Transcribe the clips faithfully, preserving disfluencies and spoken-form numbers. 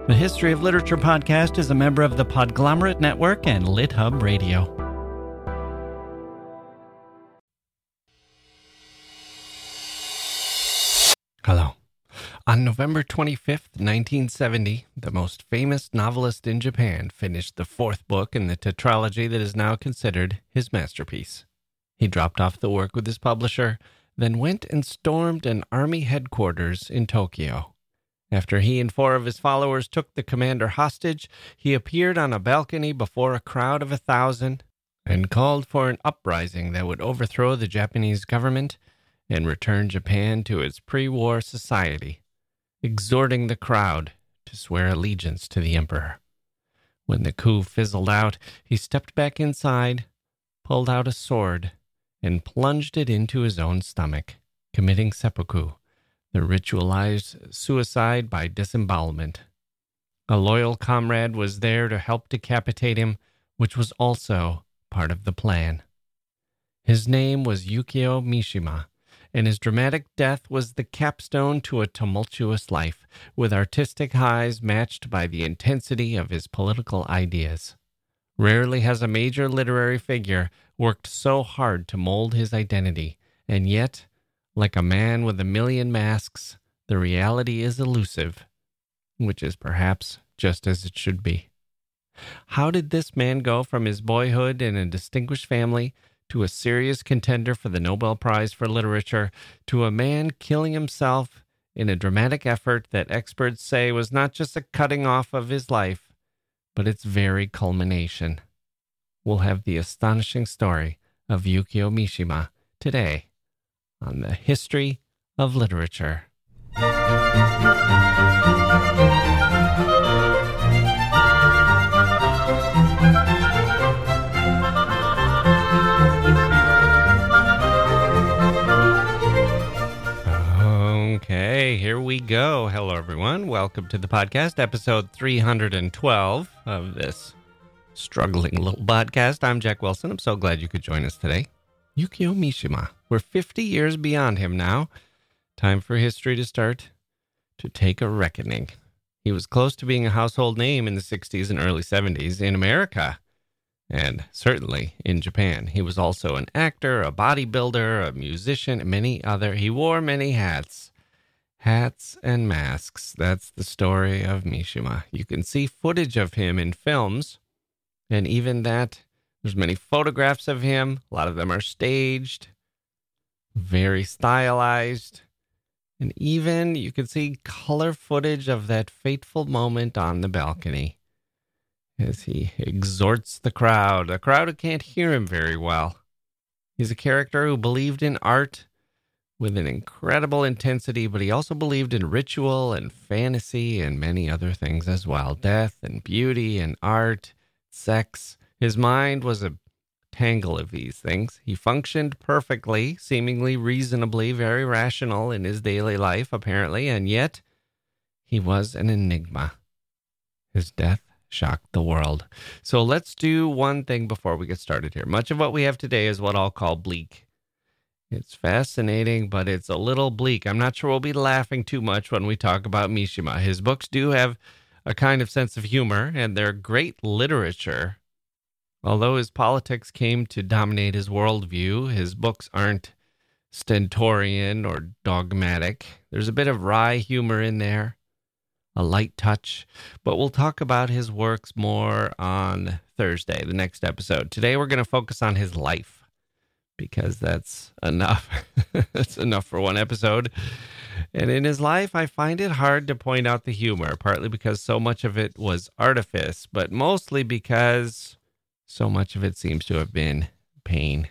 The History of Literature podcast is a member of the Podglomerate Network and LitHub Radio. Hello. On November twenty-fifth, nineteen seventy, the most famous novelist in Japan finished the fourth book in the tetralogy that is now considered his masterpiece. He dropped off the work with his publisher, then went and stormed an army headquarters in Tokyo. After he and four of his followers took the commander hostage, he appeared on a balcony before a crowd of a thousand and called for an uprising that would overthrow the Japanese government and return Japan to its pre-war society, exhorting the crowd to swear allegiance to the emperor. When the coup fizzled out, he stepped back inside, pulled out a sword, and plunged it into his own stomach, committing seppuku, the ritualized suicide by disembowelment. A loyal comrade was there to help decapitate him, which was also part of the plan. His name was Yukio Mishima, and his dramatic death was the capstone to a tumultuous life, with artistic highs matched by the intensity of his political ideas. Rarely has a major literary figure worked so hard to mold his identity, and yet, like a man with a million masks, the reality is elusive, which is perhaps just as it should be. How did this man go from his boyhood in a distinguished family to a serious contender for the Nobel Prize for Literature, to a man killing himself in a dramatic effort that experts say was not just a cutting off of his life, but its very culmination? We'll have the astonishing story of Yukio Mishima today on the History of Literature. Okay, here we go. Hello, everyone. Welcome to the podcast, episode three hundred twelve of this struggling little podcast. I'm Jack Wilson. I'm so glad you could join us today. Yukio Mishima. We're fifty years beyond him now. Time for history to start to take a reckoning. He was close to being a household name in the sixties and early seventies in America, and certainly in Japan. He was also an actor, a bodybuilder, a musician, and many other. He wore many hats. Hats and masks. That's the story of Mishima. You can see footage of him in films, and even that, there's many photographs of him. A lot of them are staged, very stylized, and even you can see color footage of that fateful moment on the balcony as he exhorts the crowd, a crowd who can't hear him very well. He's a character who believed in art with an incredible intensity, but he also believed in ritual and fantasy and many other things as well. Death and beauty and art, sex. His mind was a tangle of these things. He functioned perfectly, seemingly reasonably, very rational in his daily life, apparently, and yet he was an enigma. His death shocked the world. So let's do one thing before we get started here. Much of what we have today is what I'll call bleak. It's fascinating, but it's a little bleak. I'm not sure we'll be laughing too much when we talk about Mishima. His books do have a kind of sense of humor, and they're great literature. Although his politics came to dominate his worldview, his books aren't stentorian or dogmatic. There's a bit of wry humor in there, a light touch, but we'll talk about his works more on Thursday, the next episode. Today we're going to focus on his life, because that's enough. That's enough for one episode. And in his life, I find it hard to point out the humor, partly because so much of it was artifice, but mostly because so much of it seems to have been pain.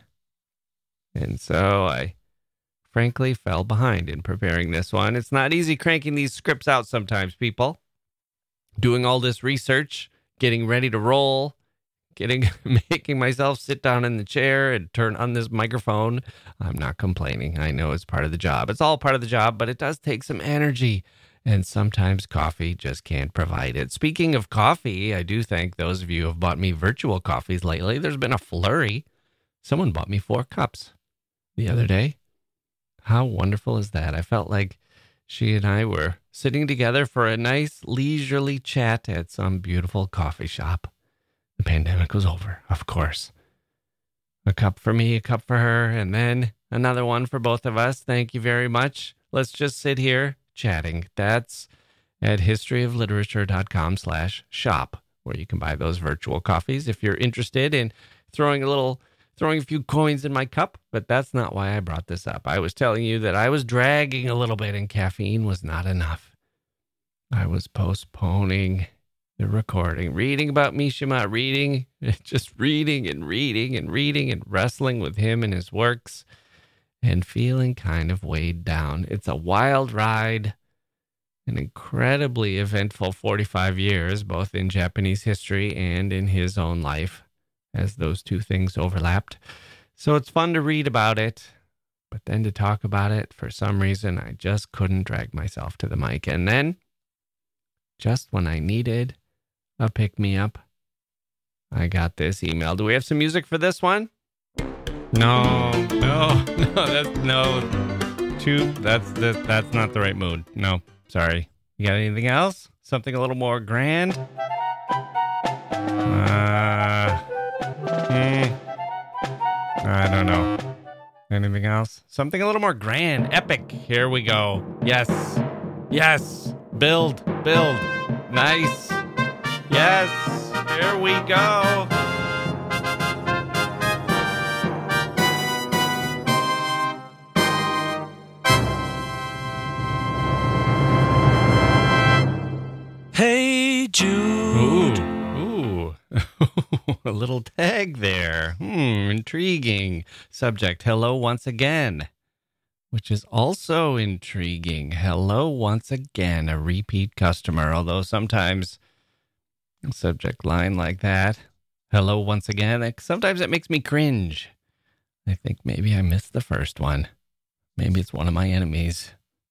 And so I frankly fell behind in preparing this one. It's not easy cranking these scripts out sometimes, people. Doing all this research, getting ready to roll, getting making myself sit down in the chair and turn on this microphone. I'm not complaining. I know it's part of the job. It's all part of the job, but it does take some energy. And sometimes coffee just can't provide it. Speaking of coffee, I do thank those of you who have bought me virtual coffees lately. There's been a flurry. Someone bought me four cups the other day. How wonderful is that? I felt like She and I were sitting together for a nice leisurely chat at some beautiful coffee shop. The pandemic was over, of course. A cup for me, a cup for her, and then another one for both of us. Thank you very much. Let's just sit here chatting. That's at historyofliterature.com slash shop, where you can buy those virtual coffees if you're interested in throwing a little, throwing a few coins in my cup. But that's not why I brought this up. I was telling you that I was dragging a little bit and caffeine was not enough. I was postponing the recording, reading about Mishima, reading, just reading and reading and reading and wrestling with him and his works and feeling kind of weighed down. It's a wild ride, an incredibly eventful forty-five years, both in Japanese history and in his own life, as those two things overlapped. So it's fun to read about it, but then to talk about it, for some reason, I just couldn't drag myself to the mic. And then, just when I needed a pick-me-up, I got this email. Do we have some music for this one? No, no, no, that's, no, too, that's, that, that's not the right mood. No, sorry. You got anything else? Something a little more grand? Uh, hmm, I don't know. Anything else? Something a little more grand, epic. Here we go. Yes, yes, build, build, nice. Yes, here we go. Hey, Jude. Ooh, ooh. A little tag there. Hmm, intriguing. Subject, hello once again. Which is also intriguing. Hello once again, a repeat customer, although sometimes a subject line like that, hello once again, like, sometimes it makes me cringe. I think maybe I missed the first one. Maybe it's one of my enemies.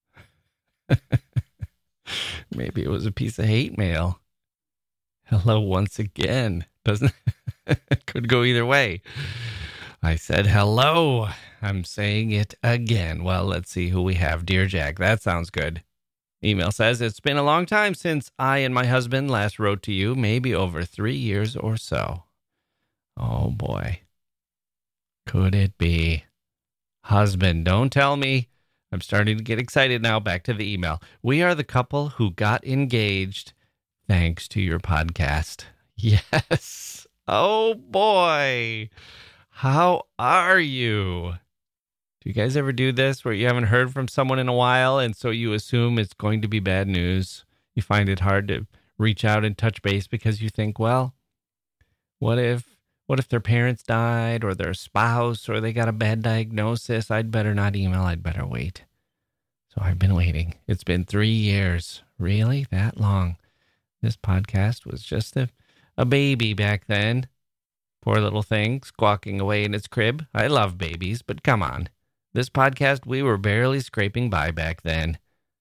Maybe it was a piece of hate mail. Hello once again. Doesn't could go either way. I said hello. I'm saying it again. Well, let's see who we have. Dear Jack, that sounds good. Email says, it's been a long time since I and my husband last wrote to you, maybe over three years or so. Oh, boy. Could it be? Husband, don't tell me. I'm starting to get excited now. Back to the email. We are the couple who got engaged thanks to your podcast. Yes. Oh, boy. How are you? Do you guys ever do this where you haven't heard from someone in a while and so you assume it's going to be bad news? You find it hard to reach out and touch base because you think, well, what if what if their parents died or their spouse or they got a bad diagnosis? I'd better not email. I'd better wait. So I've been waiting. It's been three years. Really? That long? This podcast was just a, a baby back then. Poor little thing squawking away in its crib. I love babies, but come on. This podcast, we were barely scraping by back then.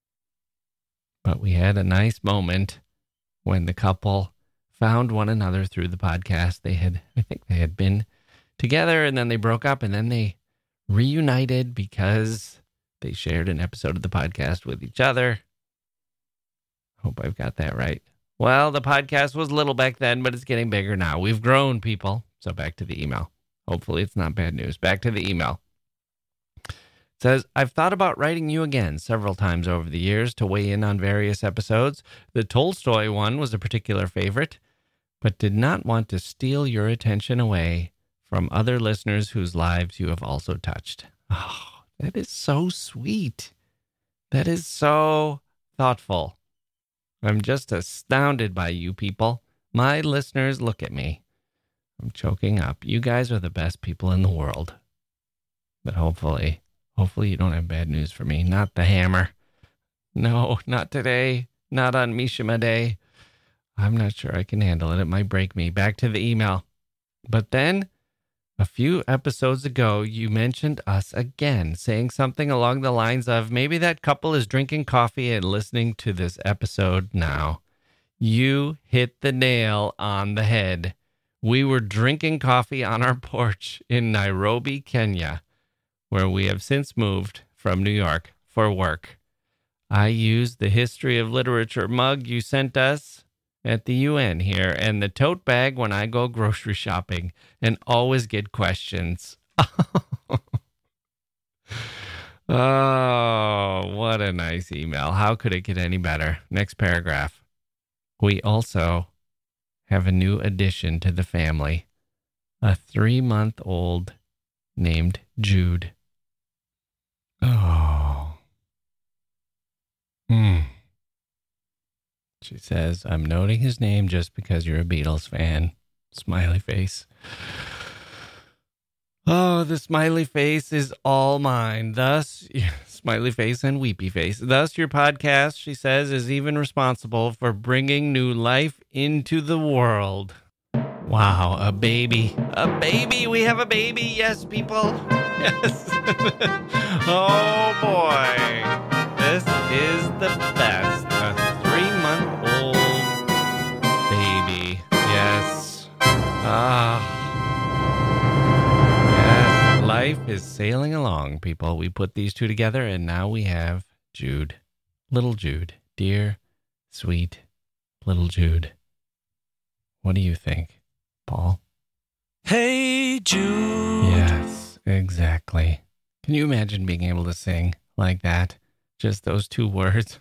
But we had a nice moment when the couple found one another through the podcast. They had, I think they had been together and then they broke up and then they reunited because they shared an episode of the podcast with each other. Hope I've got that right. Well, the podcast was little back then, but it's getting bigger now. We've grown, people. So back to the email. Hopefully it's not bad news. Back to the email. It says, I've thought about writing you again several times over the years to weigh in on various episodes. The Tolstoy one was a particular favorite, but did not want to steal your attention away from other listeners whose lives you have also touched. Oh, that is so sweet. That is so thoughtful. I'm just astounded by you people. My listeners, look at me. I'm choking up. You guys are the best people in the world. But hopefully, hopefully you don't have bad news for me. Not the hammer. No, not today. Not on Mishima Day. I'm not sure I can handle it. It might break me. Back to the email. But then, a few episodes ago, you mentioned us again, saying something along the lines of, maybe that couple is drinking coffee and listening to this episode now. You hit the nail on the head. We were drinking coffee on our porch in Nairobi, Kenya, where we have since moved from New York for work. I used the history of literature mug you sent us at the U N here and the tote bag when I go grocery shopping and always get questions. Oh, what a nice email. How could it get any better? Next paragraph. We also have a new addition to the family, a three-month-old named Jude. Oh. Hmm. She says, I'm noting his name just because you're a Beatles fan. Smiley face. Oh, the smiley face is all mine. Thus, smiley face and weepy face. Thus, your podcast, she says, is even responsible for bringing new life into the world. Wow, a baby. A baby. We have a baby. Yes, people. Yes. Oh, boy. This is the best. A three-month-old baby. Yes. Ah. Life is sailing along, people. We put these two together, and now we have Jude. Little Jude. Dear, sweet, little Jude. What do you think, Paul? Hey, Jude. Yes, exactly. Can you imagine being able to sing like that? Just those two words?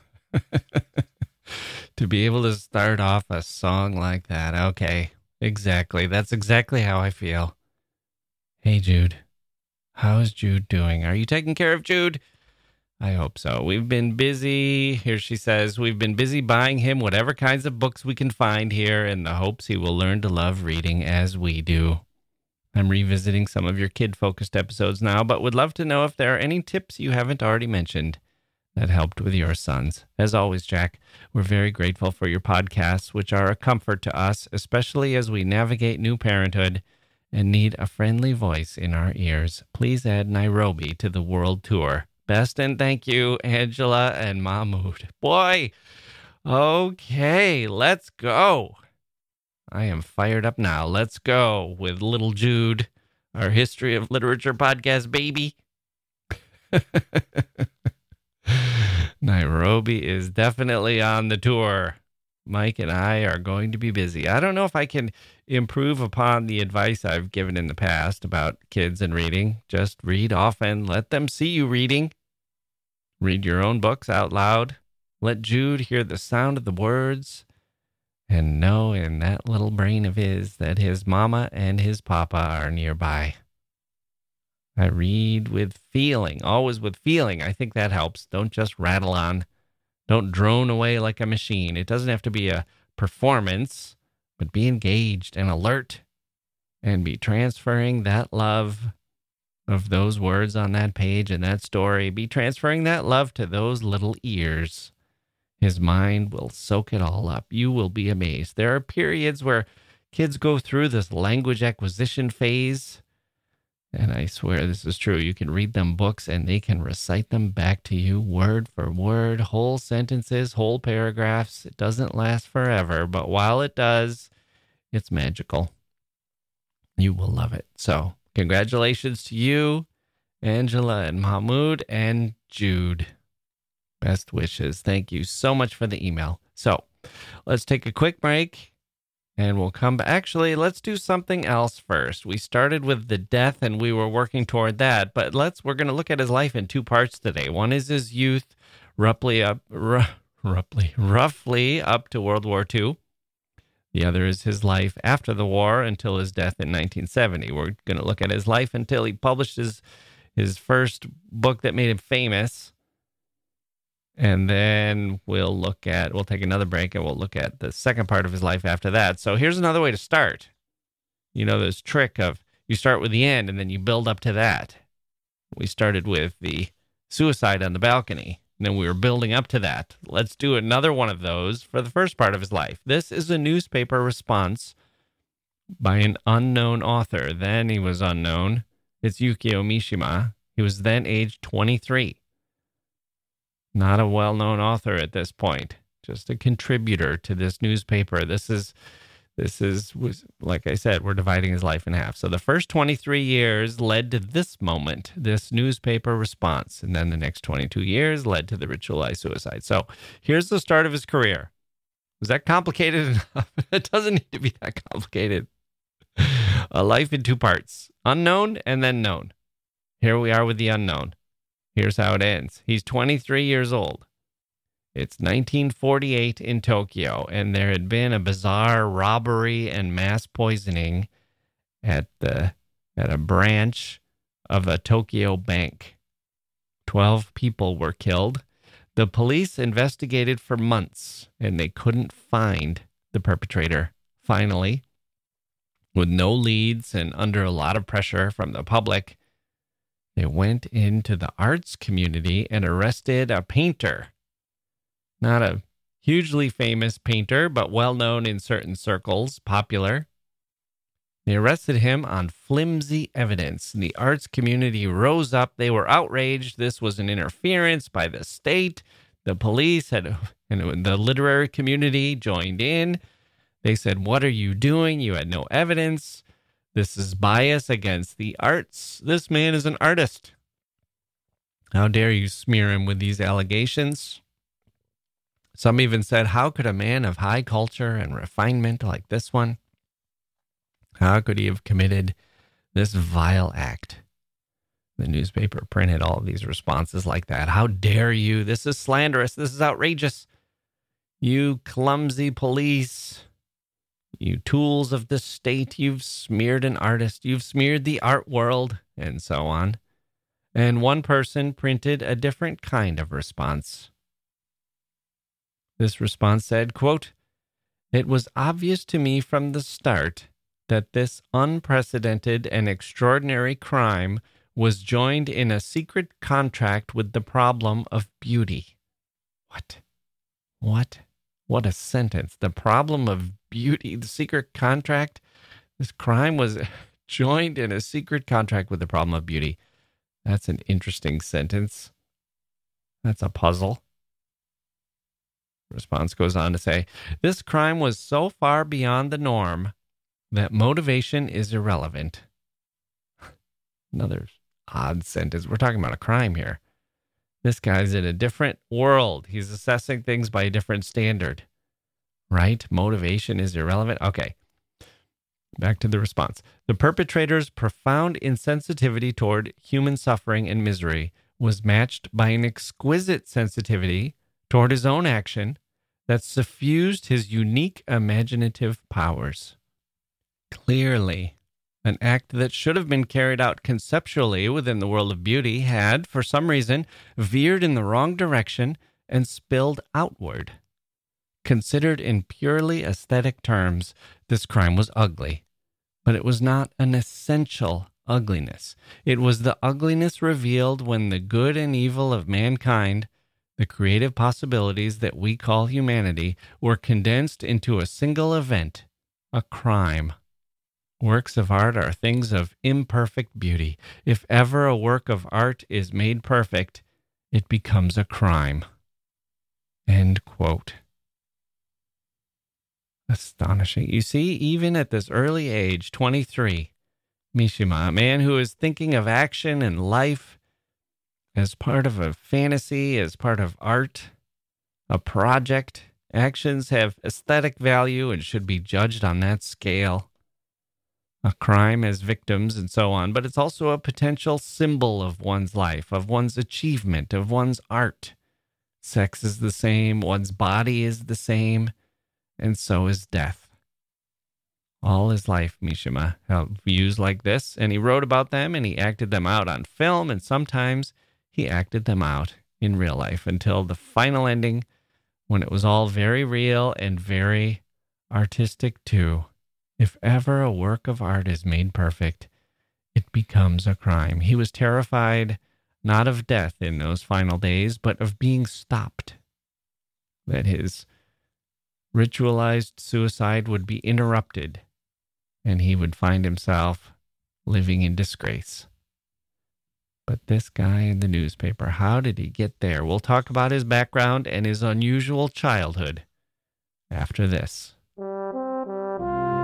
To be able to start off a song like that. Okay, exactly. That's exactly how I feel. Hey, Jude. How's Jude doing? Are you taking care of Jude? I hope so. We've been busy. Here she says, we've been busy buying him whatever kinds of books we can find here in the hopes he will learn to love reading as we do. I'm revisiting some of your kid-focused episodes now, but would love to know if there are any tips you haven't already mentioned that helped with your sons. As always, Jack, we're very grateful for your podcasts, which are a comfort to us, especially as we navigate new parenthood and need a friendly voice in our ears. Please add Nairobi to the world tour. Best and thank you, Angela and Mahmoud. Boy, okay, let's go. I am fired up now. Let's go with Little Jude, our History of Literature podcast, baby. Nairobi is definitely on the tour. Mike and I are going to be busy. I don't know if I can improve upon the advice I've given in the past about kids and reading. Just read often. Let them see you reading. Read your own books out loud. Let Jude hear the sound of the words and know in that little brain of his that his mama and his papa are nearby. I read with feeling, always with feeling. I think that helps. Don't just rattle on. Don't drone away like a machine. It doesn't have to be a performance, but be engaged and alert and be transferring that love of those words on that page and that story. Be transferring that love to those little ears. His mind will soak it all up. You will be amazed. There are periods where kids go through this language acquisition phase. And I swear this is true. You can read them books and they can recite them back to you word for word, whole sentences, whole paragraphs. It doesn't last forever, but while it does, it's magical. You will love it. So congratulations to you, Angela and Mahmoud and Jude. Best wishes. Thank you so much for the email. So let's take a quick break. And we'll come back. Actually, let's do something else first. We started with the death and we were working toward that, but let's, we're going to look at his life in two parts today. One is his youth, roughly up, r- roughly, roughly up to World War Two. The other is his life after the war until his death in nineteen seventy. We're going to look at his life until he published his, his first book that made him famous. And then we'll look at, we'll take another break and we'll look at the second part of his life after that. So here's another way to start. You know, this trick of you start with the end and then you build up to that. We started with the suicide on the balcony, and then we were building up to that. Let's do another one of those for the first part of his life. This is a newspaper response by an unknown author. Then he was unknown. It's Yukio Mishima. He was then age twenty-three. Not a well-known author at this point, just a contributor to this newspaper. This is This is, was like I said, we're dividing his life in half. So the first twenty-three years led to this moment, this newspaper response. And then the next twenty-two years led to the ritualized suicide. So here's the start of his career. Was that complicated enough? It doesn't need to be that complicated. A life in two parts, unknown and then known. Here we are with the unknown. Here's how it ends. He's twenty-three years old. It's nineteen forty-eight in Tokyo, and there had been a bizarre robbery and mass poisoning at the at a branch of a Tokyo bank. Twelve people were killed. The police investigated for months, and they couldn't find the perpetrator. Finally, with no leads and under a lot of pressure from the public, they went into the arts community and arrested a painter. Not a hugely famous painter, but well-known in certain circles, popular. They arrested him on flimsy evidence. The arts community rose up. They were outraged. This was an interference by the state. The police had, and the literary community joined in. They said, "What are you doing? You had no evidence. This is bias against the arts. This man is an artist. How dare you smear him with these allegations?" Some even said, how could a man of high culture and refinement like this one, how could he have committed this vile act? The newspaper printed all of these responses like that. How dare you? This is slanderous. This is outrageous. You clumsy police. You tools of the state. You've smeared an artist. You've smeared the art world, and so on. And one person printed a different kind of response. This response said, quote, "It was obvious to me from the start that this unprecedented and extraordinary crime was joined in a secret contract with the problem of beauty." What? What? What a sentence. The problem of beauty, the secret contract. This crime was joined in a secret contract with the problem of beauty. That's an interesting sentence. That's a puzzle. Response goes on to say, "This crime was so far beyond the norm that motivation is irrelevant." Another odd sentence. We're talking about a crime here. This guy's in a different world. He's assessing things by a different standard. Right? Motivation is irrelevant. Okay. Back to the response. "The perpetrator's profound insensitivity toward human suffering and misery was matched by an exquisite sensitivity toward his own action that suffused his unique imaginative powers. Clearly, an act that should have been carried out conceptually within the world of beauty had, for some reason, veered in the wrong direction and spilled outward. Considered in purely aesthetic terms, this crime was ugly, but it was not an essential ugliness. It was the ugliness revealed when the good and evil of mankind, the creative possibilities that we call humanity, were condensed into a single event, a crime. Works of art are things of imperfect beauty. If ever a work of art is made perfect, it becomes a crime." End quote. Astonishing. You see, even at this early age, twenty-three, Mishima, a man who is thinking of action and life as part of a fantasy, as part of art, a project. Actions have aesthetic value and should be judged on that scale. A crime has victims and so on, but it's also a potential symbol of one's life, of one's achievement, of one's art. Sex is the same, one's body is the same, and so is death. All his life, Mishima held views like this, and he wrote about them, and he acted them out on film, and sometimes he acted them out in real life until the final ending, when it was all very real and very artistic too. If ever a work of art is made perfect, it becomes a crime. He was terrified not of death in those final days, but of being stopped. That his ritualized suicide would be interrupted, and he would find himself living in disgrace. But this guy in the newspaper, how did he get there? We'll talk about his background and his unusual childhood after this.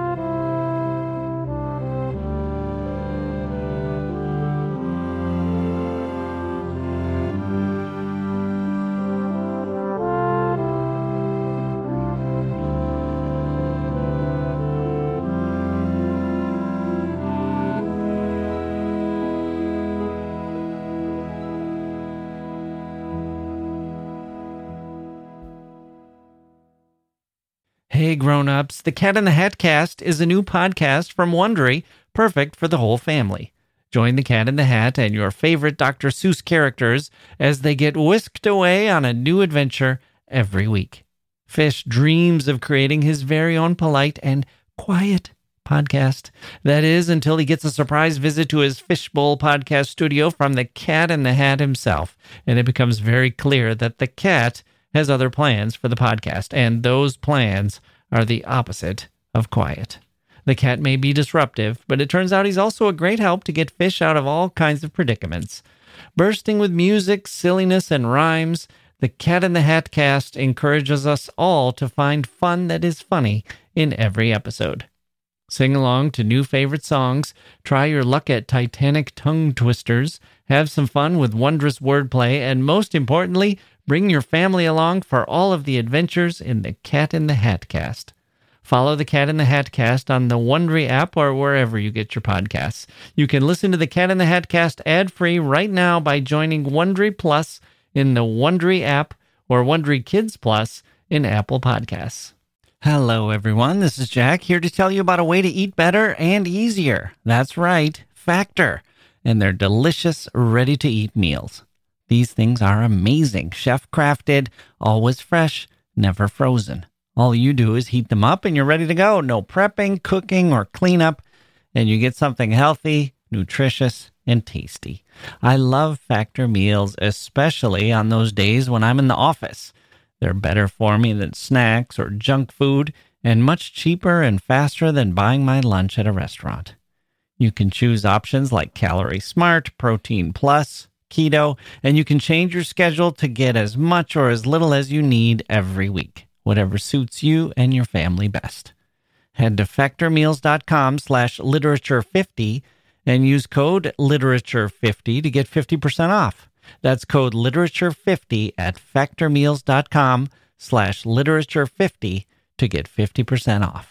Hey grown-ups, the Cat in the Hat Cast is a new podcast from Wondery, perfect for the whole family. Join the Cat in the Hat and your favorite Doctor Seuss characters as they get whisked away on a new adventure every week. Fish dreams of creating his very own polite and quiet podcast. That is, until he gets a surprise visit to his Fishbowl podcast studio from the Cat in the Hat himself, and it becomes very clear that the cat has other plans for the podcast, and those plans are the opposite of quiet. The cat may be disruptive, but it turns out he's also a great help to get Fish out of all kinds of predicaments. Bursting with music, silliness, and rhymes, the Cat in the Hat Cast encourages us all to find fun that is funny in every episode. Sing along to new favorite songs, try your luck at Titanic tongue twisters, have some fun with wondrous wordplay, and most importantly, bring your family along for all of the adventures in the Cat in the Hat Cast. Follow the Cat in the Hat Cast on the Wondery app or wherever you get your podcasts. You can listen to the Cat in the Hat Cast ad-free right now by joining Wondery Plus in the Wondery app or Wondery Kids Plus in Apple Podcasts. Hello, everyone. This is Jack here to tell you about a way to eat better and easier. That's right, Factor, and their delicious, ready-to-eat meals. These things are amazing, chef-crafted, always fresh, never frozen. All you do is heat them up and you're ready to go. No prepping, cooking, or cleanup, and you get something healthy, nutritious, and tasty. I love Factor meals, especially on those days when I'm in the office. They're better for me than snacks or junk food, and much cheaper and faster than buying my lunch at a restaurant. You can choose options like Calorie Smart, Protein Plus, Keto, and you can change your schedule to get as much or as little as you need every week, whatever suits you and your family best. Head to factormeals.com slash literature50 and use code literature fifty to get fifty percent off. That's code literature fifty at factormeals.com slash literature50 to get fifty percent off.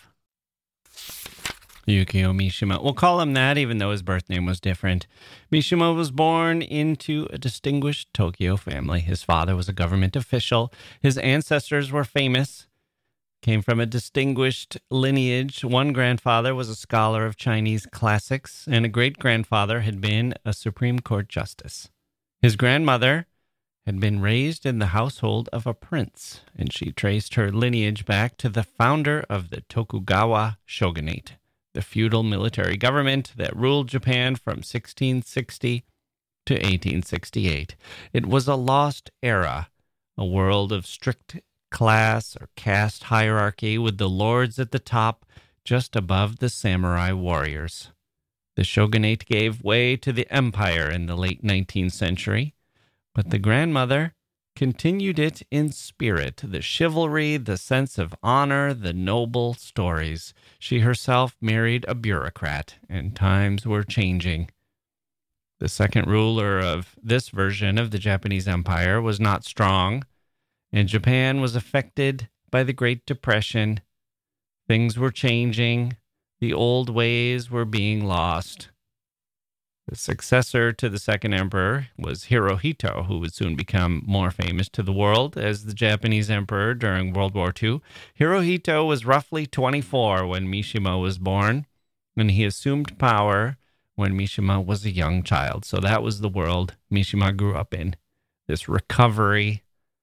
Yukio Mishima. We'll call him that, even though his birth name was different. Mishima was born into a distinguished Tokyo family. His father was a government official. His ancestors were famous, came from a distinguished lineage. One grandfather was a scholar of Chinese classics, and a great-grandfather had been a Supreme Court justice. His grandmother had been raised in the household of a prince, and she traced her lineage back to the founder of the Tokugawa shogunate, the feudal military government that ruled Japan from sixteen sixty to eighteen sixty-eight. It was a lost era, a world of strict class or caste hierarchy with the lords at the top just above the samurai warriors. The shogunate gave way to the empire in the late nineteenth century, but the grandmother continued it in spirit, the chivalry, the sense of honor, the noble stories. She herself married a bureaucrat, and times were changing. The second ruler of this version of the Japanese Empire was not strong, and Japan was affected by the Great Depression. Things were changing. The old ways were being lost. The successor to the second emperor was Hirohito, who would soon become more famous to the world as the Japanese emperor during World War Two. Hirohito was roughly twenty-four when Mishima was born, and he assumed power when Mishima was a young child. So that was the world Mishima grew up in, this recovery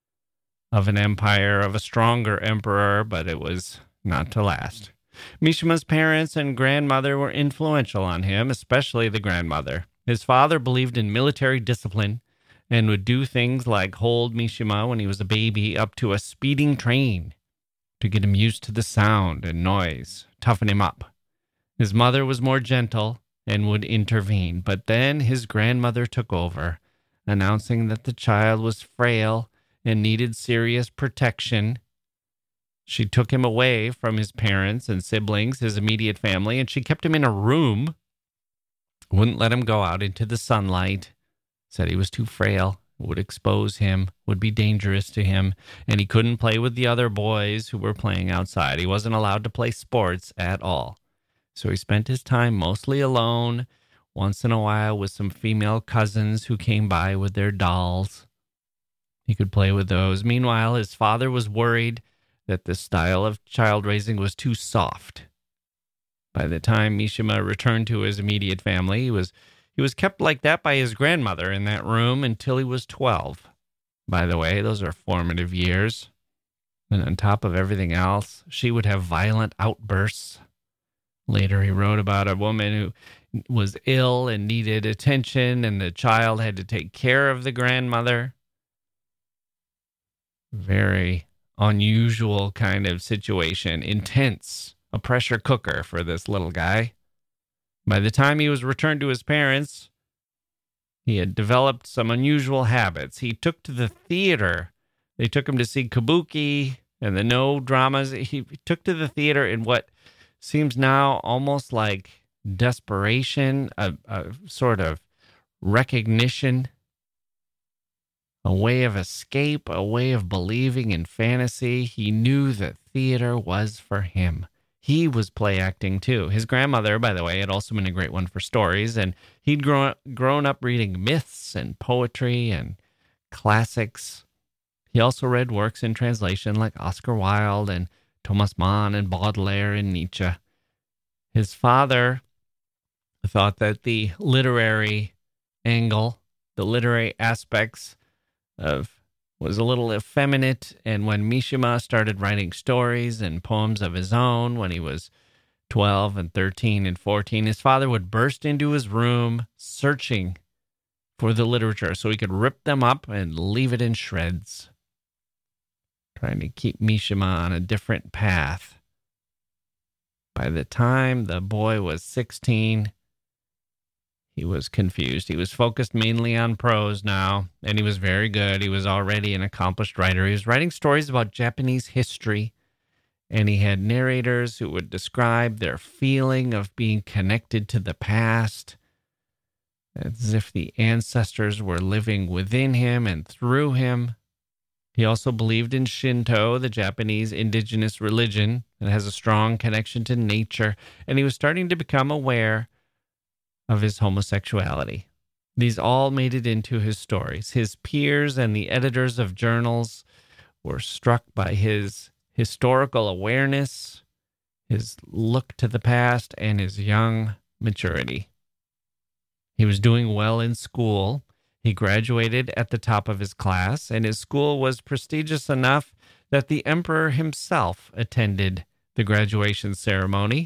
of an empire, of a stronger emperor, but it was not to last. Mishima's parents and grandmother were influential on him, especially the grandmother. His father believed in military discipline and would do things like hold Mishima when he was a baby up to a speeding train to get him used to the sound and noise, toughen him up. His mother was more gentle and would intervene, but then his grandmother took over, announcing that the child was frail and needed serious protection. She took him away from his parents and siblings, his immediate family, and she kept him in a room, wouldn't let him go out into the sunlight, said he was too frail, would expose him, would be dangerous to him, and he couldn't play with the other boys who were playing outside. He wasn't allowed to play sports at all. So he spent his time mostly alone, once in a while with some female cousins who came by with their dolls. He could play with those. Meanwhile, his father was worried that this style of child raising was too soft. By the time Mishima returned to his immediate family, he was he was kept like that by his grandmother in that room until he was twelve. By the way, those are formative years. And on top of everything else, she would have violent outbursts. Later, he wrote about a woman who was ill and needed attention, and the child had to take care of the grandmother. Very unusual kind of situation, intense, a pressure cooker for this little guy. By the time he was returned to his parents, he had developed some unusual habits. He took to the theater. They took him to see kabuki and the no dramas. He took to the theater in what seems now almost like desperation, a, a sort of recognition, a way of escape, a way of believing in fantasy. He knew that theater was for him. He was play acting too. His grandmother, by the way, had also been a great one for stories, and he'd grown, grown up reading myths and poetry and classics. He also read works in translation like Oscar Wilde and Thomas Mann and Baudelaire and Nietzsche. His father thought that the literary angle, the literary aspects of was a little effeminate, and when Mishima started writing stories and poems of his own when he was twelve and thirteen and fourteen, his father would burst into his room searching for the literature so he could rip them up and leave it in shreds, trying to keep Mishima on a different path. By the time the boy was sixteen, he was confused. He was focused mainly on prose now, and he was very good. He was already an accomplished writer. He was writing stories about Japanese history, and he had narrators who would describe their feeling of being connected to the past, as if the ancestors were living within him and through him. He also believed in Shinto, the Japanese indigenous religion that has a strong connection to nature, and he was starting to become aware of his homosexuality. These all made it into his stories. His peers and the editors of journals were struck by his historical awareness, his look to the past, and his young maturity. He was doing well in school. He graduated at the top of his class, and his school was prestigious enough that the emperor himself attended the graduation ceremony.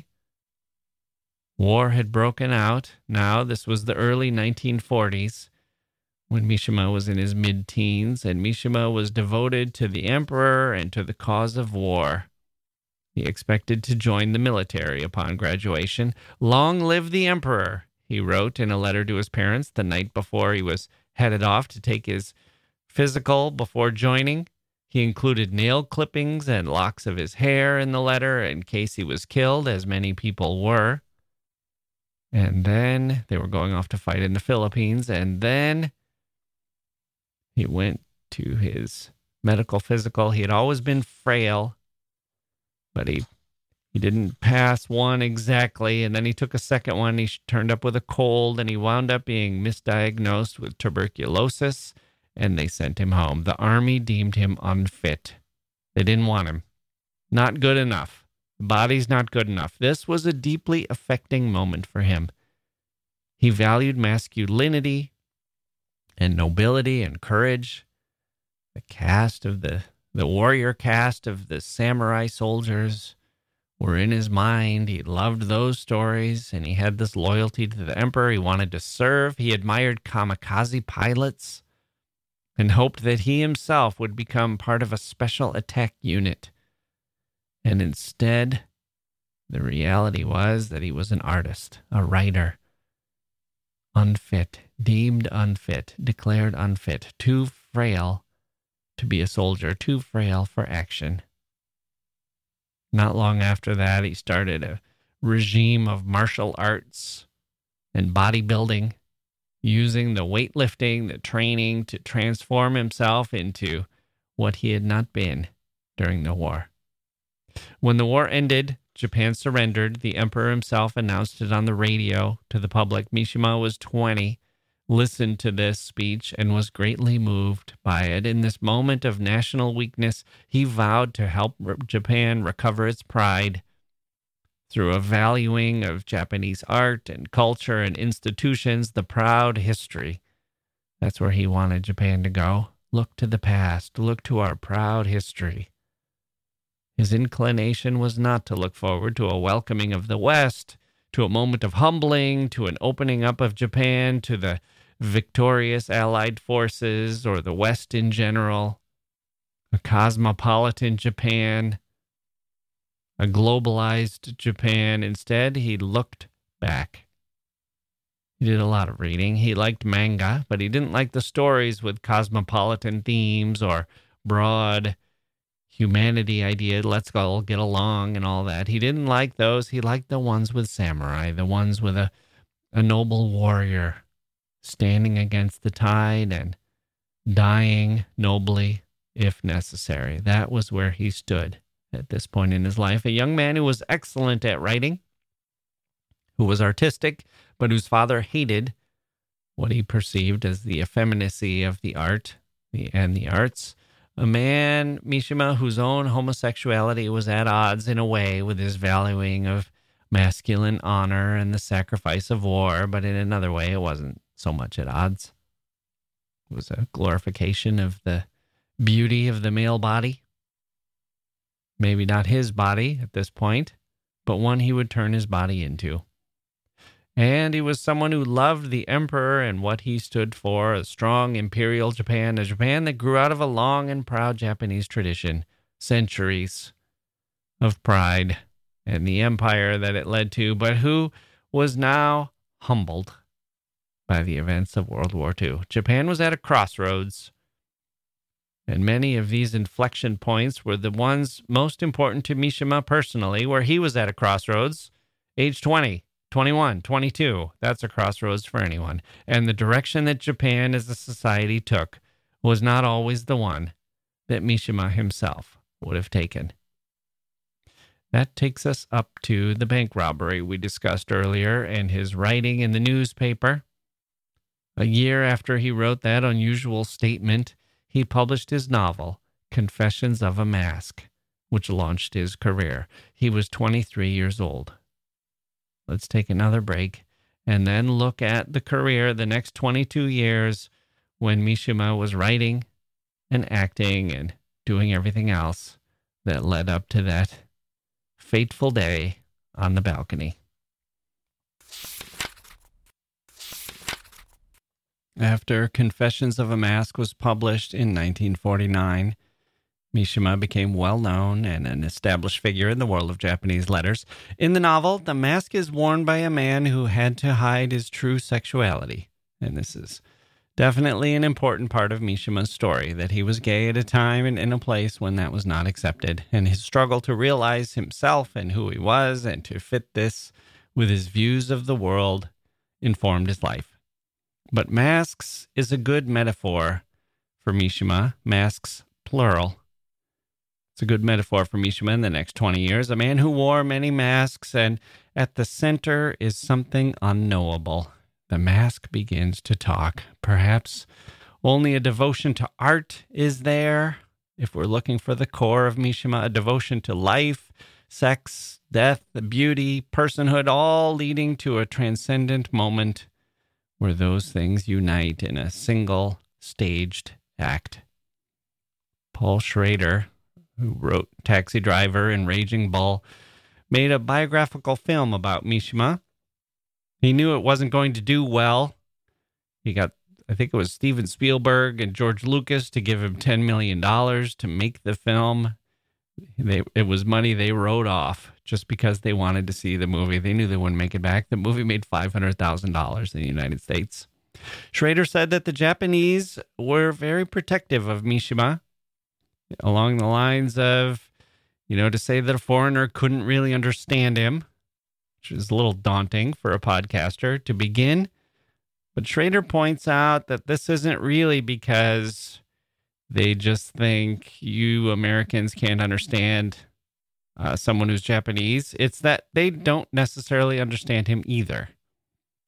War had broken out. Now, this was the early nineteen forties, when Mishima was in his mid-teens, and Mishima was devoted to the emperor and to the cause of war. He expected to join the military upon graduation. "Long live the emperor," he wrote in a letter to his parents the night before he was headed off to take his physical before joining. He included nail clippings and locks of his hair in the letter in case he was killed, as many people were. And then they were going off to fight in the Philippines. And then he went to his medical physical. He had always been frail, but he he didn't pass one exactly. And then he took a second one. He turned up with a cold, and he wound up being misdiagnosed with tuberculosis, and they sent him home. The army deemed him unfit. They didn't want him. Not good enough. The body's not good enough. This was a deeply affecting moment for him. He valued masculinity and nobility and courage. The cast of the, the warrior cast of the samurai soldiers were in his mind. He loved those stories, and he had this loyalty to the emperor. He wanted to serve. He admired kamikaze pilots and hoped that he himself would become part of a special attack unit. And instead, the reality was that he was an artist, a writer, unfit, deemed unfit, declared unfit, too frail to be a soldier, too frail for action. Not long after that, he started a regime of martial arts and bodybuilding, using the weightlifting, the training to transform himself into what he had not been during the war. When the war ended, Japan surrendered. The emperor himself announced it on the radio to the public. Mishima was twenty listened to this speech and was greatly moved by it. In this moment of national weakness, he vowed to help Japan recover its pride through a valuing of Japanese art and culture and institutions, the proud history. That's where he wanted Japan to go. Look to the past. Look to our proud history. His inclination was not to look forward to a welcoming of the West, to a moment of humbling, to an opening up of Japan, to the victorious Allied forces or the West in general, a cosmopolitan Japan, a globalized Japan. Instead, he looked back. He did a lot of reading. He liked manga, but he didn't like the stories with cosmopolitan themes or broad humanity idea, let's all get along and all that. He didn't like those. He liked the ones with samurai, the ones with a, a noble warrior standing against the tide and dying nobly if necessary. That was where he stood at this point in his life. A young man who was excellent at writing, who was artistic, but whose father hated what he perceived as the effeminacy of the art the, and the arts. A man, Mishima, whose own homosexuality was at odds in a way with his valuing of masculine honor and the sacrifice of war, but in another way, it wasn't so much at odds. It was a glorification of the beauty of the male body. Maybe not his body at this point, but one he would turn his body into. And he was someone who loved the emperor and what he stood for, a strong imperial Japan, a Japan that grew out of a long and proud Japanese tradition, centuries of pride and the empire that it led to, but who was now humbled by the events of World War Two. Japan was at a crossroads, and many of these inflection points were the ones most important to Mishima personally, where he was at a crossroads, age twenty. twenty-one, twenty-two, that's a crossroads for anyone. And the direction that Japan as a society took was not always the one that Mishima himself would have taken. That takes us up to the bank robbery we discussed earlier and his writing in the newspaper. A year after he wrote that unusual statement, he published his novel, Confessions of a Mask, which launched his career. He was twenty-three years old. Let's take another break and then look at the career the next twenty-two years when Mishima was writing and acting and doing everything else that led up to that fateful day on the balcony. After Confessions of a Mask was published in nineteen forty-nine, Mishima became well-known and an established figure in the world of Japanese letters. In the novel, the mask is worn by a man who had to hide his true sexuality. And this is definitely an important part of Mishima's story, that he was gay at a time and in a place when that was not accepted. And his struggle to realize himself and who he was and to fit this with his views of the world informed his life. But masks is a good metaphor for Mishima. Masks, plural. It's a good metaphor for Mishima in the next twenty years. A man who wore many masks, and at the center is something unknowable. The mask begins to talk. Perhaps only a devotion to art is there. If we're looking for the core of Mishima, a devotion to life, sex, death, beauty, personhood, all leading to a transcendent moment where those things unite in a single staged act. Paul Schrader, who wrote Taxi Driver and Raging Bull, made a biographical film about Mishima. He knew it wasn't going to do well. He got, I think it was Steven Spielberg and George Lucas to give him ten million dollars to make the film. They, it was money they wrote off just because they wanted to see the movie. They knew they wouldn't make it back. The movie made five hundred thousand dollars in the United States. Schrader said that the Japanese were very protective of Mishima, along the lines of, you know, to say that a foreigner couldn't really understand him, which is a little daunting for a podcaster to begin. But Schrader points out that this isn't really because they just think you Americans can't understand uh, someone who's Japanese. It's that they don't necessarily understand him either.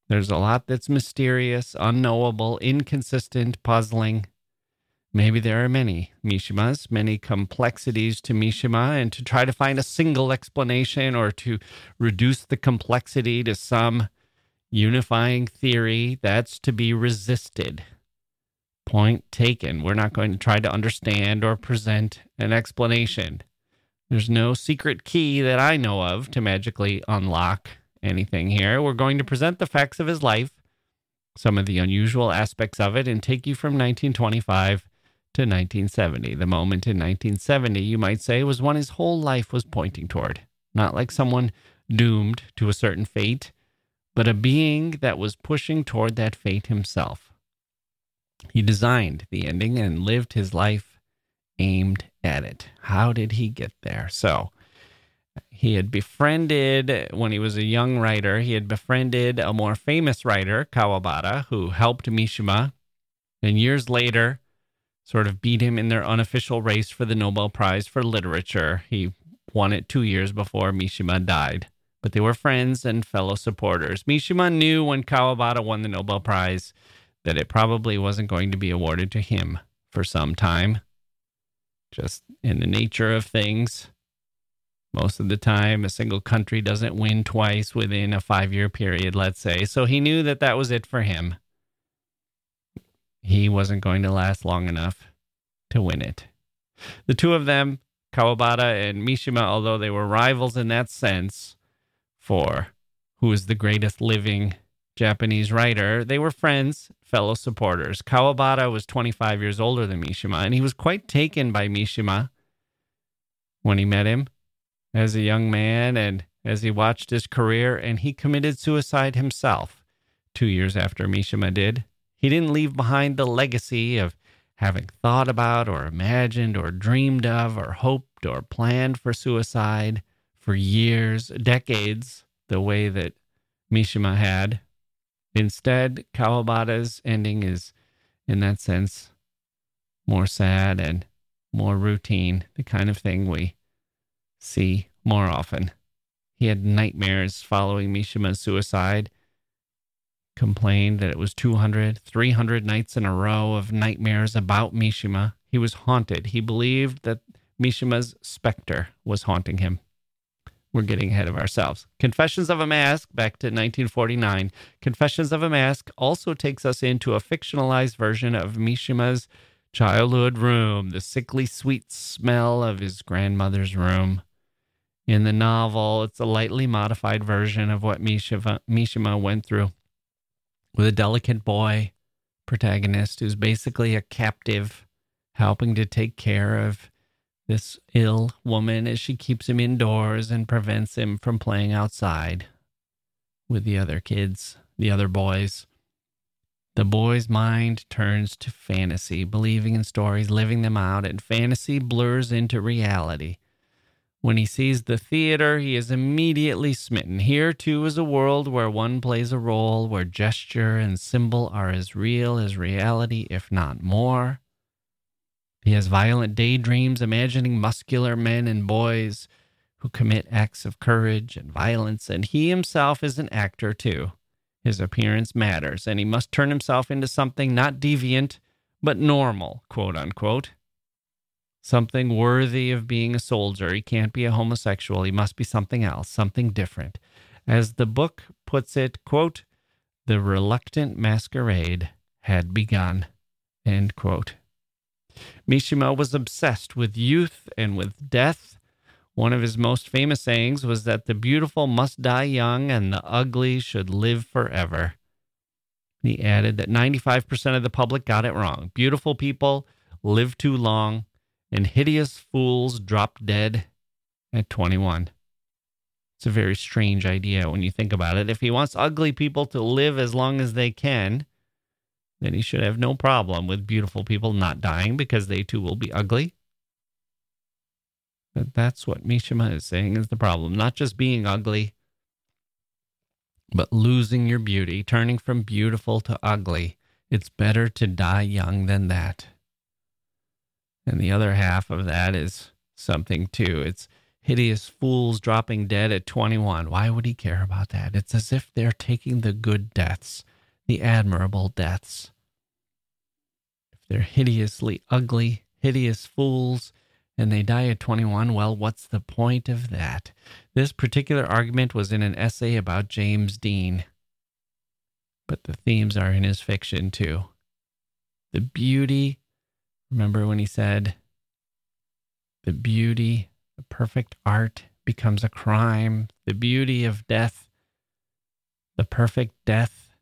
There's a lot that's mysterious, unknowable, inconsistent, puzzling. Maybe there are many Mishimas, many complexities to Mishima, and to try to find a single explanation or to reduce the complexity to some unifying theory, that's to be resisted. Point taken. We're not going to try to understand or present an explanation. There's no secret key that I know of to magically unlock anything here. We're going to present the facts of his life, some of the unusual aspects of it, and take you from nineteen twenty-five to nineteen seventy. The moment in nineteen seventy, you might say, was one his whole life was pointing toward. Not like someone doomed to a certain fate, but a being that was pushing toward that fate himself. He designed the ending and lived his life aimed at it. How did he get there? So, he had befriended, when he was a young writer, he had befriended a more famous writer, Kawabata, who helped Mishima, and years later sort of beat him in their unofficial race for the Nobel Prize for Literature. He won it two years before Mishima died. But they were friends and fellow supporters. Mishima knew when Kawabata won the Nobel Prize that it probably wasn't going to be awarded to him for some time. Just in the nature of things, most of the time, a single country doesn't win twice within a five-year period, let's say. So he knew that that was it for him. He wasn't going to last long enough to win it. The two of them, Kawabata and Mishima, although they were rivals in that sense for who is the greatest living Japanese writer, they were friends, fellow supporters. Kawabata was twenty-five years older than Mishima, and he was quite taken by Mishima when he met him as a young man and as he watched his career, and he committed suicide himself two years after Mishima did. He didn't leave behind the legacy of having thought about or imagined or dreamed of or hoped or planned for suicide for years, decades, the way that Mishima had. Instead, Kawabata's ending is, in that sense, more sad and more routine, the kind of thing we see more often. He had nightmares following Mishima's suicide, complained that it was two hundred, three hundred nights in a row of nightmares about Mishima. He was haunted. He believed that Mishima's specter was haunting him. We're getting ahead of ourselves. Confessions of a Mask, back to nineteen forty-nine. Confessions of a Mask also takes us into a fictionalized version of Mishima's childhood room, the sickly sweet smell of his grandmother's room. In the novel, it's a lightly modified version of what Mishima, Mishima went through, with a delicate boy protagonist who's basically a captive, helping to take care of this ill woman as she keeps him indoors and prevents him from playing outside with the other kids, the other boys. The boy's mind turns to fantasy, believing in stories, living them out, and fantasy blurs into reality. When he sees the theater, he is immediately smitten. Here, too, is a world where one plays a role, where gesture and symbol are as real as reality, if not more. He has violent daydreams, imagining muscular men and boys who commit acts of courage and violence, and he himself is an actor, too. His appearance matters, and he must turn himself into something not deviant, but normal, quote-unquote. Something worthy of being a soldier. He can't be a homosexual. He must be something else, something different. As the book puts it, quote, the reluctant masquerade had begun, end quote. Mishima was obsessed with youth and with death. One of his most famous sayings was that the beautiful must die young and the ugly should live forever. He added that ninety-five percent of the public got it wrong. Beautiful people live too long, and hideous fools drop dead at twenty-one. It's a very strange idea when you think about it. If he wants ugly people to live as long as they can, then he should have no problem with beautiful people not dying because they too will be ugly. But that's what Mishima is saying is the problem. Not just being ugly, but losing your beauty, turning from beautiful to ugly. It's better to die young than that. And the other half of that is something too. It's hideous fools dropping dead at twenty-one. Why would he care about that? It's as if they're taking the good deaths, the admirable deaths. If they're hideously ugly, hideous fools, and they die at twenty-one, well, what's the point of that? This particular argument was in an essay about James Dean, but the themes are in his fiction too. The beauty, remember when he said, the beauty, the perfect art becomes a crime. The beauty of death, the perfect death.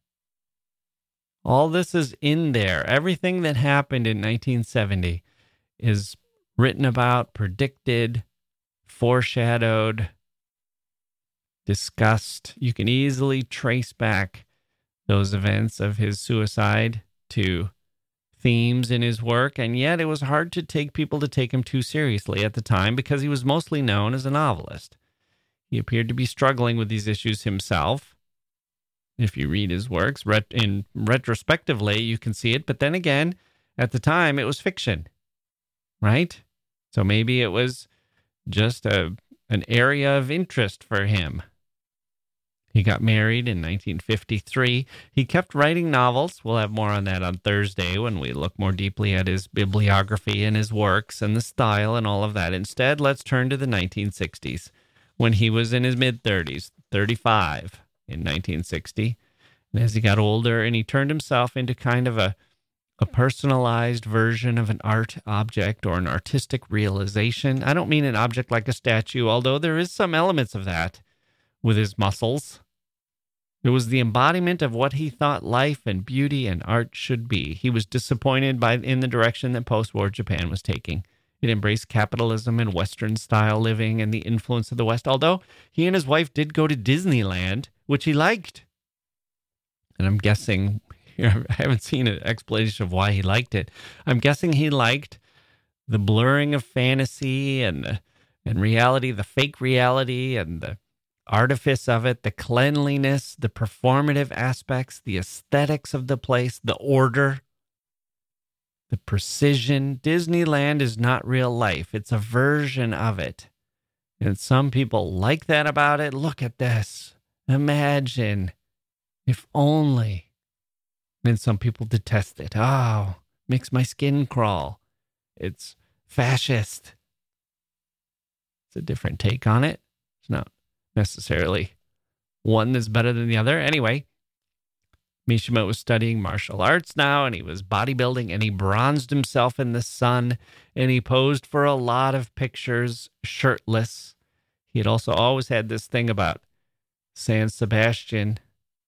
All this is in there. Everything that happened in nineteen seventy is written about, predicted, foreshadowed, discussed. You can easily trace back those events of his suicide to themes in his work, and yet it was hard to take people to take him too seriously at the time because he was mostly known as a novelist. He appeared to be struggling with these issues himself. If you read his works, ret- in retrospectively, you can see it, but then again, at the time, it was fiction, right? So maybe it was just a an area of interest for him. He got married in nineteen fifty-three. He kept writing novels. We'll have more on that on Thursday when we look more deeply at his bibliography and his works and the style and all of that. Instead, let's turn to the nineteen sixties when he was in his mid-thirties, thirty-five in nineteen sixty. And as he got older and he turned himself into kind of a, a personalized version of an art object or an artistic realization. I don't mean an object like a statue, although there is some elements of that with his muscles. It was the embodiment of what he thought life and beauty and art should be. He was disappointed by in the direction that post-war Japan was taking. It embraced capitalism and Western-style living and the influence of the West, although he and his wife did go to Disneyland, which he liked. And I'm guessing, I haven't seen an explanation of why he liked it. I'm guessing he liked the blurring of fantasy and the, and reality, the fake reality and the artifice of it, the cleanliness, the performative aspects, the aesthetics of the place, the order, the precision. Disneyland is not real life. It's a version of it. And some people like that about it. Look at this. Imagine. If only. And some people detest it. Oh, makes my skin crawl. It's fascist. It's a different take on it. It's not necessarily one that's better than the other. Anyway, Mishima was studying martial arts now, and he was bodybuilding, and he bronzed himself in the sun, and he posed for a lot of pictures shirtless. He had also always had this thing about San Sebastian,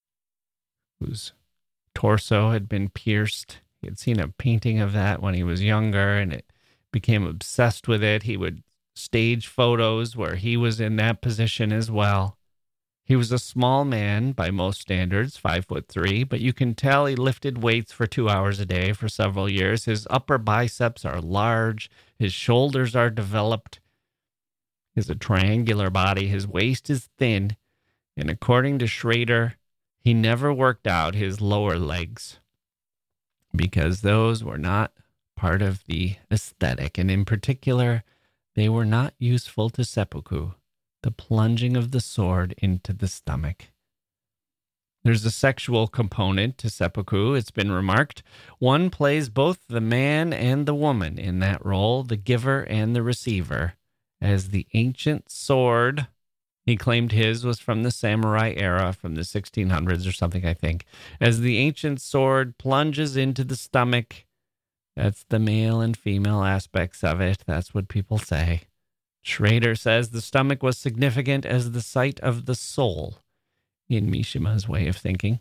whose torso had been pierced. He had seen a painting of that when he was younger, and it became obsessed with it. He would stage photos where he was in that position as well. He was a small man by most standards, five foot three, but you can tell he lifted weights for two hours a day for several years. His upper biceps are large. His shoulders are developed. He has a triangular body. His waist is thin. And according to Schrader, he never worked out his lower legs because those were not part of the aesthetic. And in particular, they were not useful to seppuku, the plunging of the sword into the stomach. There's a sexual component to seppuku, it's been remarked. One plays both the man and the woman in that role, the giver and the receiver. As the ancient sword, he claimed his was from the samurai era, from the sixteen hundreds or something, I think. As the ancient sword plunges into the stomach, that's the male and female aspects of it. That's what people say. Schrader says the stomach was significant as the site of the soul in Mishima's way of thinking.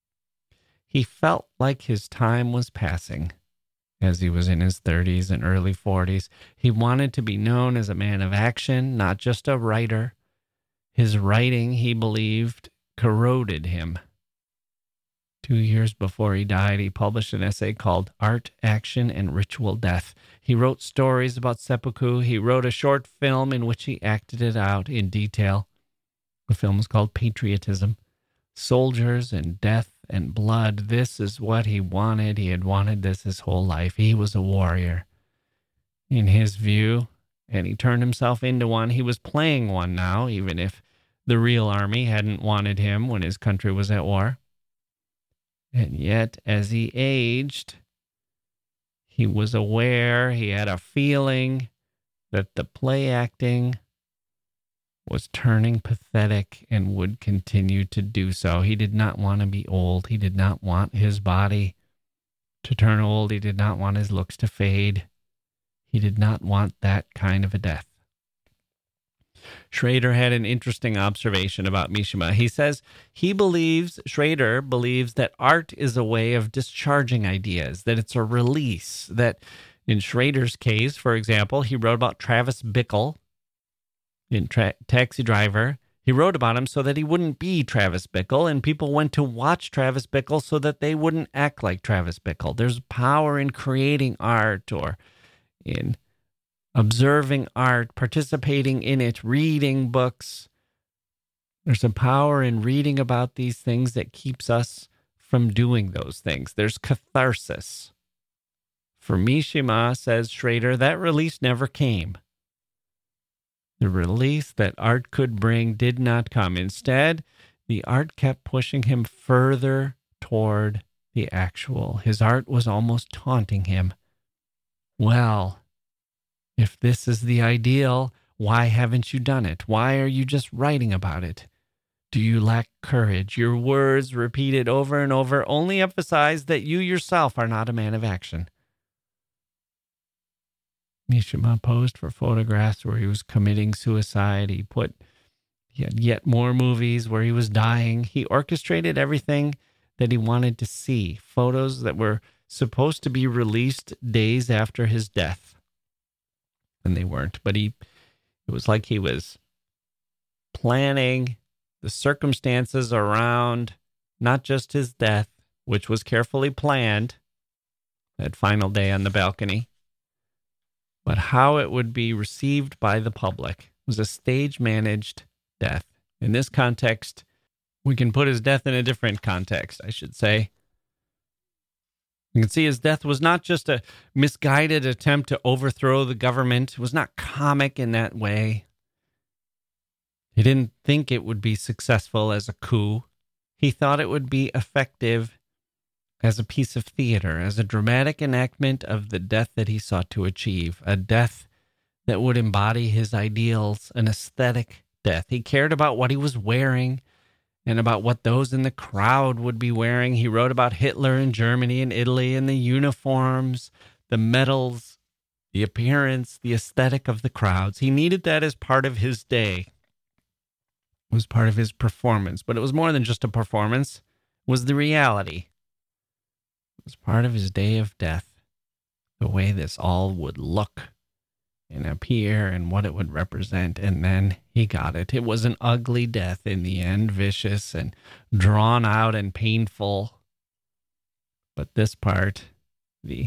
He felt like his time was passing as he was in his thirties and early forties. He wanted to be known as a man of action, not just a writer. His writing, he believed, corroded him. Two years before he died, he published an essay called Art, Action, and Ritual Death. He wrote stories about seppuku. He wrote a short film in which he acted it out in detail. The film was called Patriotism. Soldiers and death and blood, this is what he wanted. He had wanted this his whole life. He was a warrior. In his view, and he turned himself into one. He was playing one now, even if the real army hadn't wanted him when his country was at war. And yet, as he aged, he was aware, he had a feeling that the play acting was turning pathetic and would continue to do so. He did not want to be old. He did not want his body to turn old. He did not want his looks to fade. He did not want that kind of a death. Schrader had an interesting observation about Mishima. He says he believes, Schrader believes that art is a way of discharging ideas, that it's a release, that in Schrader's case, for example, he wrote about Travis Bickle in Tra- Taxi Driver. He wrote about him so that he wouldn't be Travis Bickle, and people went to watch Travis Bickle so that they wouldn't act like Travis Bickle. There's power in creating art or in observing art, participating in it, reading books. There's a power in reading about these things that keeps us from doing those things. There's catharsis. For Mishima, says Schrader, that release never came. The release that art could bring did not come. Instead, the art kept pushing him further toward the actual. His art was almost taunting him. Well, if this is the ideal, why haven't you done it? Why are you just writing about it? Do you lack courage? Your words, repeated over and over, only emphasize that you yourself are not a man of action. Mishima posed for photographs where he was committing suicide. He put he had yet more movies where he was dying. He orchestrated everything that he wanted to see. Photos that were supposed to be released days after his death. And they weren't. But he it was like he was planning the circumstances around not just his death, which was carefully planned, that final day on the balcony, but how it would be received by the public. It was a stage-managed death. In this context, we can put his death in a different context, I should say. You can see his death was not just a misguided attempt to overthrow the government. It was not comic in that way. He didn't think it would be successful as a coup. He thought it would be effective as a piece of theater, as a dramatic enactment of the death that he sought to achieve, a death that would embody his ideals, an aesthetic death. He cared about what he was wearing and about what those in the crowd would be wearing. He wrote about Hitler in Germany and Italy and the uniforms, the medals, the appearance, the aesthetic of the crowds. He needed that as part of his day. It was part of his performance, but it was more than just a performance. It was the reality. It was part of his day of death, the way this all would look and appear and what it would represent. And then he got it. It was an ugly death in the end, vicious and drawn out and painful. But this part, the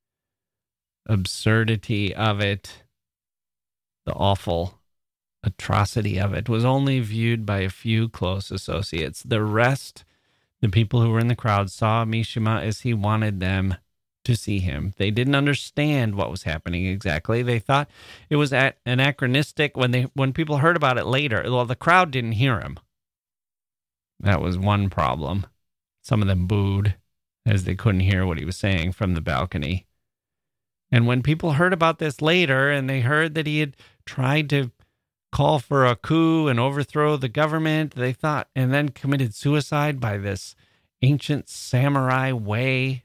absurdity of it, the awful atrocity of it, was only viewed by a few close associates. The rest, the people who were in the crowd, saw Mishima as he wanted them to see him. They didn't understand what was happening exactly. They thought it was at anachronistic when they when people heard about it later. Well, the crowd didn't hear him. That was one problem. Some of them booed as they couldn't hear what he was saying from the balcony. And when people heard about this later and they heard that he had tried to call for a coup and overthrow the government, they thought, and then committed suicide by this ancient samurai way.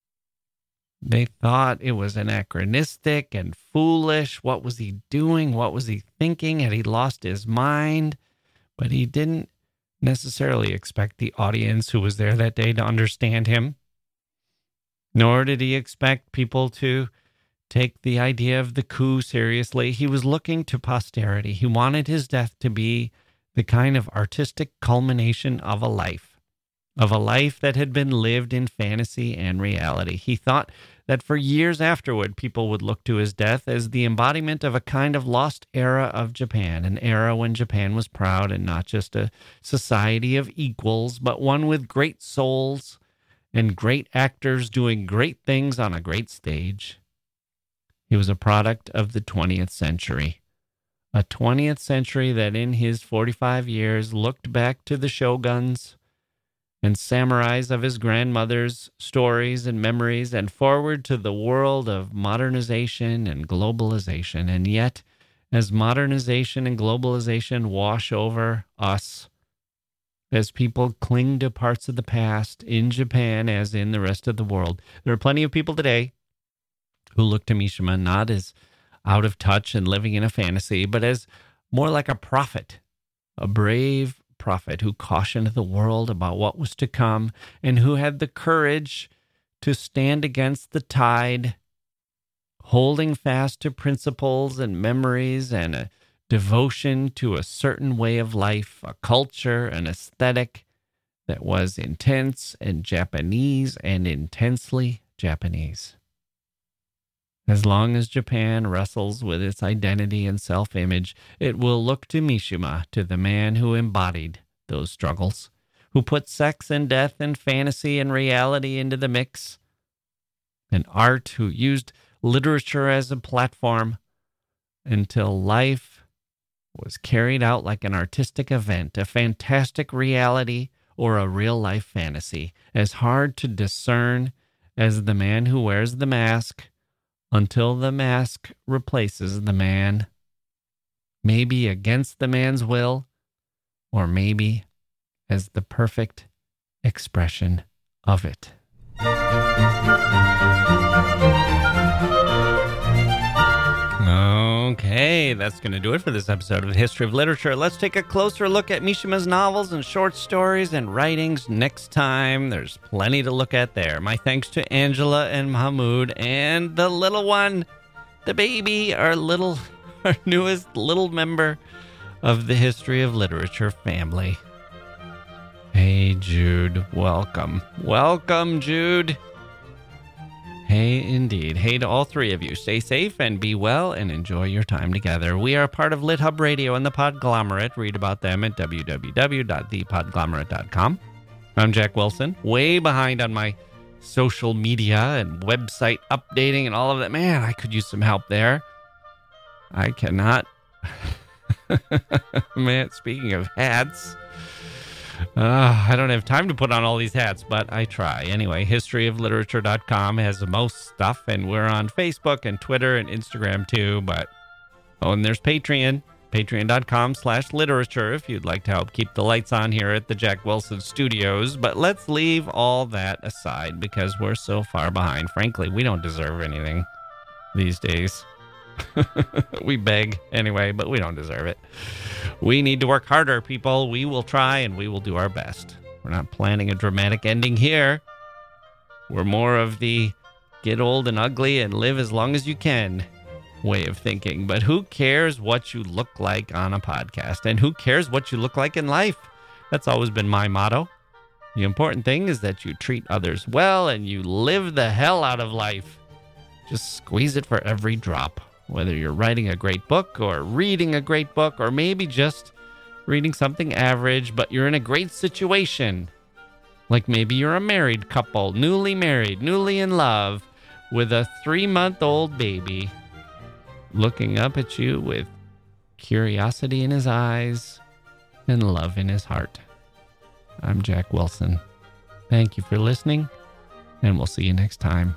They thought it was anachronistic and foolish. What was he doing? What was he thinking? Had he lost his mind? But he didn't necessarily expect the audience who was there that day to understand him. Nor did he expect people to take the idea of the coup seriously. He was looking to posterity. He wanted his death to be the kind of artistic culmination of a life, of a life that had been lived in fantasy and reality. He thought that for years afterward, people would look to his death as the embodiment of a kind of lost era of Japan, an era when Japan was proud and not just a society of equals, but one with great souls and great actors doing great things on a great stage. He was a product of the twentieth century. A twentieth century that in his forty-five years looked back to the shoguns and samurais of his grandmother's stories and memories and forward to the world of modernization and globalization. And yet, as modernization and globalization wash over us, as people cling to parts of the past in Japan as in the rest of the world, there are plenty of people today who look to Mishima not as out of touch and living in a fantasy, but as more like a prophet, a brave prophet who cautioned the world about what was to come and who had the courage to stand against the tide, holding fast to principles and memories and a devotion to a certain way of life, a culture, an aesthetic that was intense and Japanese and intensely Japanese. As long as Japan wrestles with its identity and self-image, it will look to Mishima, to the man who embodied those struggles, who put sex and death and fantasy and reality into the mix, an art who used literature as a platform until life was carried out like an artistic event, a fantastic reality or a real-life fantasy, as hard to discern as the man who wears the mask, until the mask replaces the man, maybe against the man's will, or maybe as the perfect expression of it. Okay, that's going to do it for this episode of History of Literature. Let's take a closer look at Mishima's novels and short stories and writings next time. There's plenty to look at there. My thanks to Angela and Mahmoud and the little one, the baby, our little, our newest little member of the History of Literature family. Hey, Jude, welcome. Welcome, Jude. Hey, indeed. Hey to all three of you. Stay safe and be well and enjoy your time together. We are part of LitHub Radio and the Podglomerate. Read about them at w w w dot the podglomerate dot com. I'm Jack Wilson, way behind on my social media and website updating and all of that. Man, I could use some help there. I cannot. Man, speaking of hats, Uh, I don't have time to put on all these hats, but I try. Anyway, history of literature dot com has the most stuff, and we're on Facebook and Twitter and Instagram too. But oh, and there's Patreon, patreon.com slash literature if you'd like to help keep the lights on here at the Jack Wilson Studios. But let's leave all that aside because we're so far behind. Frankly, we don't deserve anything these days. We beg anyway, but we don't deserve it. We need to work harder, people. We will try and we will do our best. We're not planning a dramatic ending here. We're more of the get old and ugly and live as long as you can way of thinking. But who cares what you look like on a podcast? And who cares what you look like in life? That's always been my motto. The important thing is that you treat others well and you live the hell out of life. Just squeeze it for every drop. Whether you're writing a great book or reading a great book or maybe just reading something average, but you're in a great situation. Like maybe you're a married couple, newly married, newly in love, with a three-month-old baby looking up at you with curiosity in his eyes and love in his heart. I'm Jack Wilson. Thank you for listening, and we'll see you next time.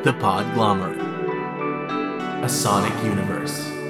The Podglomerate, a sonic universe.